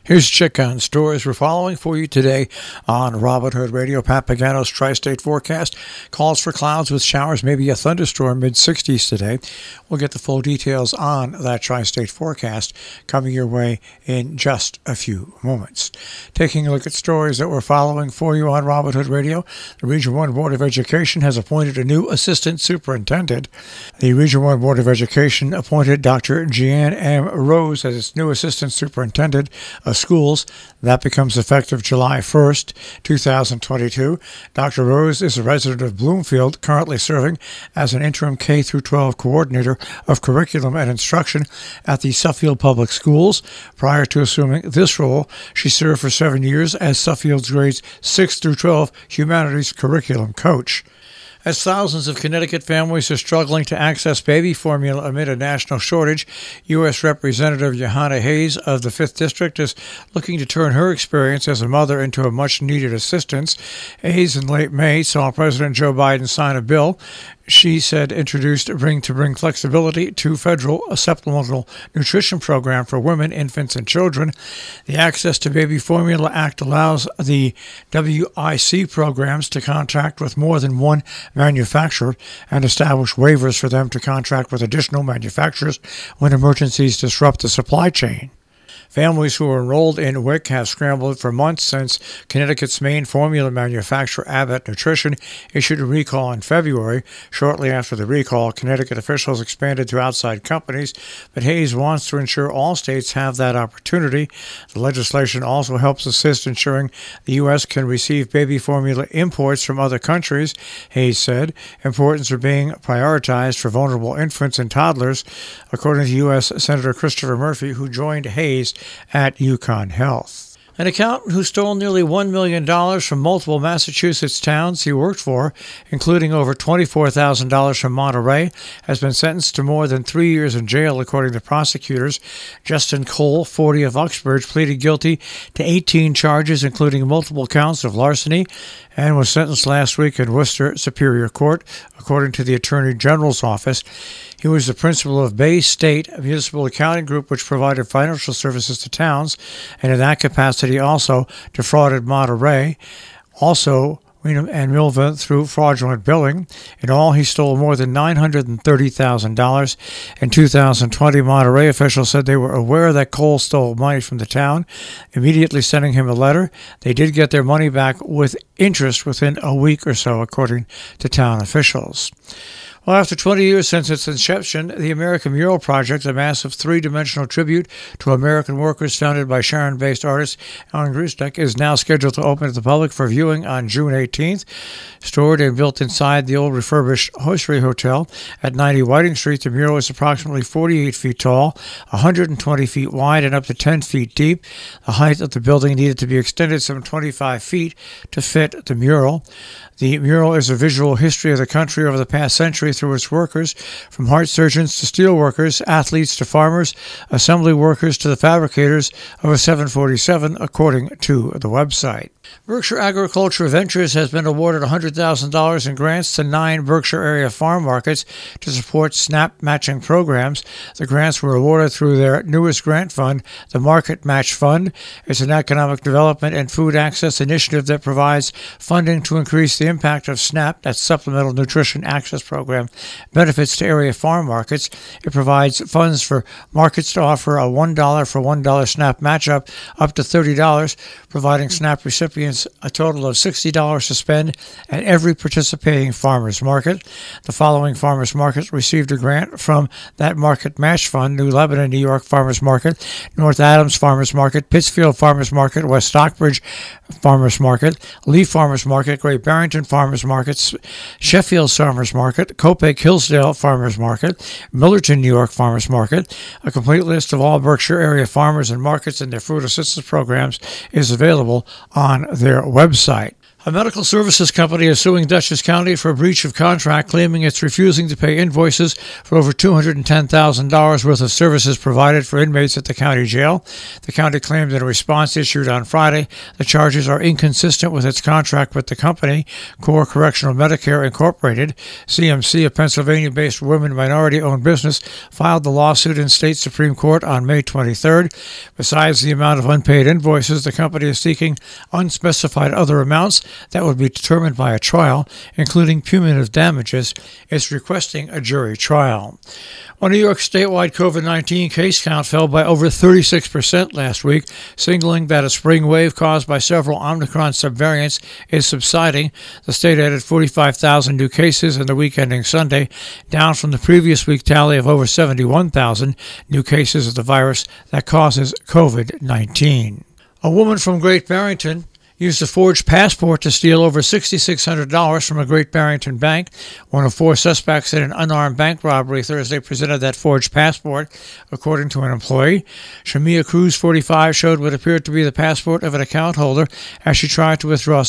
Here's a check on stories we're following for you today on Robin Hood Radio. Pat Pagano's Tri-State forecast calls for clouds with showers, maybe a thunderstorm, mid-60s today. We'll get the full details on that Tri-State forecast coming your way in just a few moments. Taking a look at stories that we're following for you on Robin Hood Radio, the Region 1 Board of Education has appointed a new assistant superintendent. The Region 1 Board of Education appointed Dr. Jeanne M. Rose as its new assistant superintendent of schools. That becomes effective July 1st, 2022. Dr. Rose is a resident of Bloomfield, currently serving as an interim K-12 coordinator of curriculum and instruction at the Suffield Public Schools. Prior to assuming this role, she served for 7 years as Suffield's grades 6 through 12 humanities curriculum coach. As thousands of Connecticut families are struggling to access baby formula amid a national shortage, U.S. Representative Jahana Hayes of the 5th District is looking to turn her experience as a mother into a much-needed assistance. Hayes in late May saw President Joe Biden sign a bill she said introduced Bring to Bring Flexibility to Federal Supplemental Nutrition Program for women, infants, and children. The Access to Baby Formula Act allows the WIC programs to contract with more than one manufacturer and establish waivers for them to contract with additional manufacturers when emergencies disrupt the supply chain. Families who are enrolled in WIC have scrambled for months since Connecticut's main formula manufacturer, Abbott Nutrition, issued a recall in February. Shortly after the recall, Connecticut officials expanded to outside companies, but Hayes wants to ensure all states have that opportunity. The legislation also helps assist ensuring the U.S. can receive baby formula imports from other countries, Hayes said. Imports are being prioritized for vulnerable infants and toddlers, according to U.S. Senator Christopher Murphy, who joined Hayes at UConn Health. An accountant who stole nearly $1 million from multiple Massachusetts towns he worked for, including over $24,000 from Monterey, has been sentenced to more than 3 years in jail, according to prosecutors. Justin Cole, 40 of Uxbridge, pleaded guilty to 18 charges, including multiple counts of larceny, and was sentenced last week in Worcester Superior Court, according to the Attorney General's office. He was the principal of Bay State Municipal Accounting Group, which provided financial services to towns, and in that capacity also defrauded Monterey, also Raynham and Millville through fraudulent billing. In all, he stole more than $930,000. In 2020, Monterey officials said they were aware that Cole stole money from the town, immediately sending him a letter. They did get their money back with interest within a week or so, according to town officials. Well, after 20 years since its inception, the American Mural Project, a massive three-dimensional tribute to American workers founded by Sharon-based artist Alan Grusnek, is now scheduled to open to the public for viewing on June 18th. Stored and built inside the old refurbished Hosiery Hotel at 90 Whiting Street, the mural is approximately 48 feet tall, 120 feet wide, and up to 10 feet deep. The height of the building needed to be extended some 25 feet to fit the mural. The mural is a visual history of the country over the past century through its workers, from heart surgeons to steel workers, athletes to farmers, assembly workers to the fabricators of a 747, according to the website. Berkshire Agriculture Ventures has been awarded $100,000 in grants to 9 Berkshire area farm markets to support SNAP matching programs. The grants were awarded through their newest grant fund, the Market Match Fund. It's an economic development and food access initiative that provides funding to increase the impact of SNAP, that's Supplemental Nutrition Access Program, benefits to area farm markets. It provides funds for markets to offer a $1 for $1 SNAP matchup up to $30, providing SNAP recipients a total of $60 to spend at every participating farmers market. The following farmers markets received a grant from that Market Match Fund: New Lebanon, New York Farmers Market, North Adams Farmers Market, Pittsfield Farmers Market, West Stockbridge Farmers Market, Lee Farmers Market, Great Barrington Farmers Market, Sheffield Farmers Market, Copiague Hillsdale Farmers Market, Millerton, New York Farmers Market. A complete list of all Berkshire area farmers and markets and their food assistance programs is available on their website. A medical services company is suing Dutchess County for breach of contract, claiming it's refusing to pay invoices for over $210,000 worth of services provided for inmates at the county jail. The county claimed in a response issued on Friday the charges are inconsistent with its contract with the company, Core Correctional Medicare Incorporated. CMC, a Pennsylvania-based women minority-owned business, filed the lawsuit in state Supreme Court on May 23rd. Besides the amount of unpaid invoices, the company is seeking unspecified other amounts that would be determined by a trial, including punitive damages. It's requesting a jury trial. Well, New York's statewide COVID-19 case count fell by over 36% last week, signaling that a spring wave caused by several Omicron subvariants is subsiding. The state added 45,000 new cases in the week ending Sunday, down from the previous week tally of over 71,000 new cases of the virus that causes COVID-19. A woman from Great Barrington used a forged passport to steal over $6,600 from a Great Barrington bank. One of four suspects in an unarmed bank robbery Thursday presented that forged passport, according to an employee. Shamia Cruz, 45, showed what appeared to be the passport of an account holder as she tried to withdraw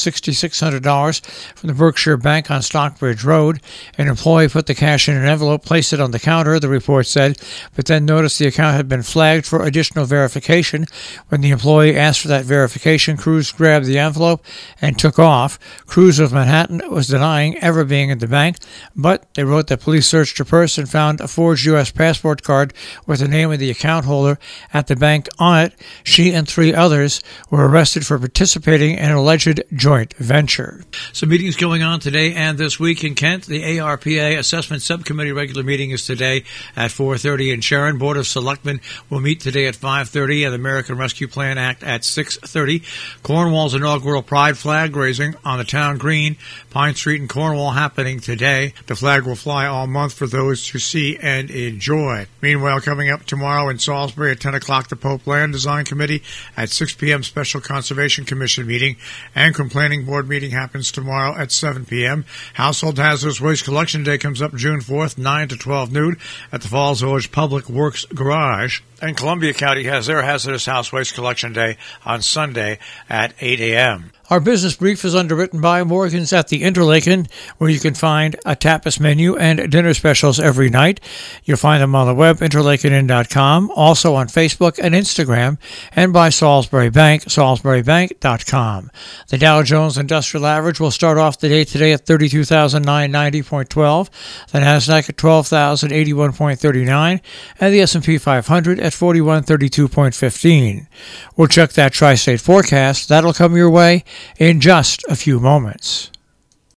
$6,600 from the Berkshire Bank on Stockbridge Road. An employee put the cash in an envelope, placed it on the counter, the report said, but then noticed the account had been flagged for additional verification. When the employee asked for that verification, Cruz grabbed the envelope and took off. Cruz of Manhattan was denying ever being in the bank, but they wrote that police searched her purse and found a forged U.S. passport card with the name of the account holder at the bank on it. She and three others were arrested for participating in an alleged joint venture. Some meetings going on today and this week in Kent. The ARPA Assessment Subcommittee regular meeting is today at 4:30 in Sharon. Board of Selectmen will meet today at 5:30 and the American Rescue Plan Act at 6:30. Cornwall's inaugural Pride flag raising on the town green, Pine Street in Cornwall, happening today. The flag will fly all month for those to see and enjoy. Meanwhile, coming up tomorrow in Salisbury at 10 o'clock, the Pope Land Design Committee at 6 p.m. Special Conservation Commission meeting. Ancrum Planning Board meeting happens tomorrow at 7 p.m. Household Hazardous Waste Collection Day comes up June 4th, 9 to 12 noon at the Falls Village Public Works Garage. And Columbia County has their Hazardous House Waste Collection Day on Sunday at 8 a.m. Our business brief is underwritten by Morgan's at the Interlaken, where you can find a tapas menu and dinner specials every night. You'll find them on the web, interlakenin.com, also on Facebook and Instagram, and by Salisbury Bank, salisburybank.com. The Dow Jones Industrial Average will start off the day today at 32,990.12, the NASDAQ at 12,081.39, and the S&P 500 at 4132.15. We'll check that tri-state forecast. That'll come your way in just a few moments.